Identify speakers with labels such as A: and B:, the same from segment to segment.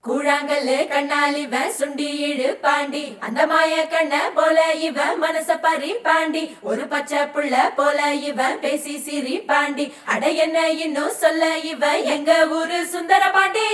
A: கூழாங்கல்லு கண்ணால் இவன் சுண்டி இழு பாண்டி அந்த மாய கண்ண போல இவன் மனச பறி பாண்டி ஒரு பச்சை புள்ள போல இவன் பேசி சிரி பாண்டி அட என்ன இன்னும் சொல்ல இவன் எங்க ஊரு சுந்தர பாண்டி.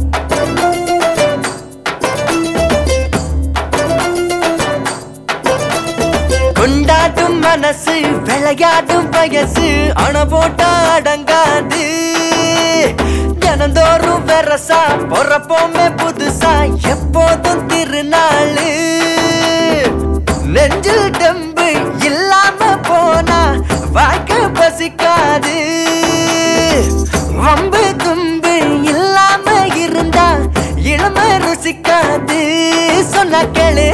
B: கொண்டாட்டும் மனசு விளையாடும் வயசு அணை போட்டா அடங்காது. தினந்தோறும் வெரசா பொறப்போமே புதுசா எப்போதும் திருநாளு. நெஞ்சில் தெம்பு இல்லாம போனா வாழ்க்கை பசிக்காது. வம்பு தும்பு இல்லாம இருந்தா இளம ருசிக்காது. சொன்ன கேளு.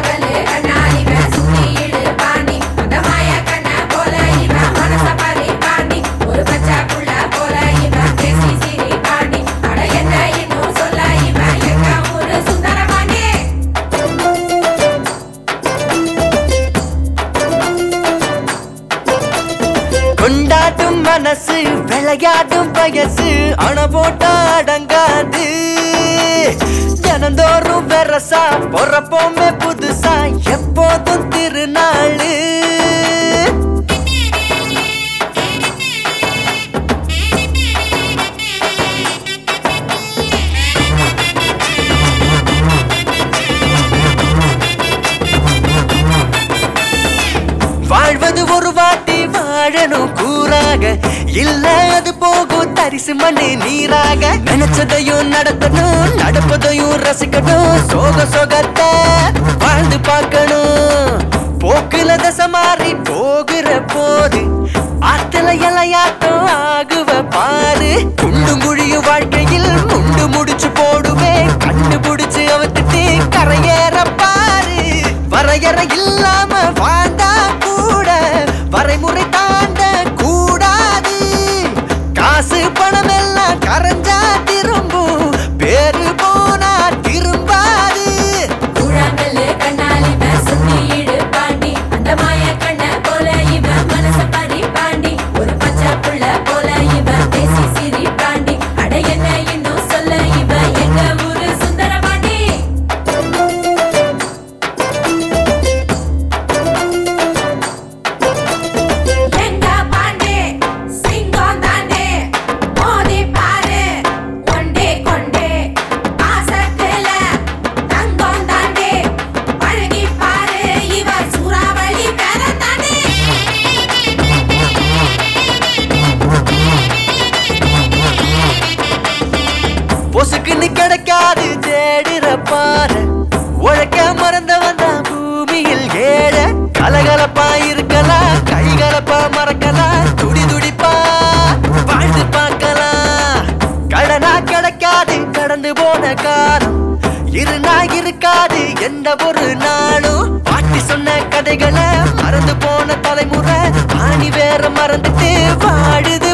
B: கொண்டாட்டும் மனசு விளையாடும் வயசு அணை போட்டா அடங்காது. தினந்தோறும் வெரசா பொறப்போமே புதுசா எப்போதும் திருநாளு. வாழ்வது ஒரு வாட்டி வாழணும் கூறாக, இல்ல அது போகும் தரிசு மண்ணு நீராக. நினைச்சதையும் நடத்தணும், நடப்பதையும் ரசிக்கணும், சோக சோகத்தை வாழ்ந்து பார்க்கணும். போக்குல தசை மாறி போகிற போது ஆத்துல இலையாட்டம் ஆகுவ பாரு. குண்டு குழியும் வாழ்க்கையில் முண்டு முடிச்சு போடுவேன், கண்டுபிடிச்சு அவத்துட்டு கரையேற பாரு. வரையறை இல்லாம வாழ்ந்தா கூட வரைமுறை தாண்ட கூடாது. காசு பணம் எல்லாம் கரைஞ்சா திரும்பும், பேரு போனா திரும்பாது.
A: கூழாங்கல்லு கண்ணால் இவன் சுண்டி இழு பாண்டி அந்த மாய கண்ண போல இவன் மனச பறி பாண்டி ஒரு பச்சை புள்ள போல இவன் பேசி சிரி பாண்டி அட என்ன இன்னும் சொல்ல இவன் எங்க ஊரு சுந்தர பாண்டி. எங்க பாண்டி சிங்கம் தாண்டி மோதி பாரு ஒண்டே கொண்டே ஆசத்துல தங்கம் தாண்டி பழகி பாரு இவர் சூறாவளி பேர தாண்டி.
B: பொசுக்குன்னு கிடைக்காது தேடுற பாரு. உழைக்க மறந்தவன் தான் பூமியில் ஏழ. கலகலப்பா இருக்கலாம், கைகலப்பா மறக்கலாம், துடி துடிப்பா வாழ்ந்து பார்க்கலாம். கடனா கிடைக்காது கடந்து போன காலம், இருனா இருக்காது எந்த ஒரு நாளும். பாட்டி சொன்ன கதைகளை மறந்து போன தலைமுறை ஆணி வேற மறந்துட்டு வாழுது.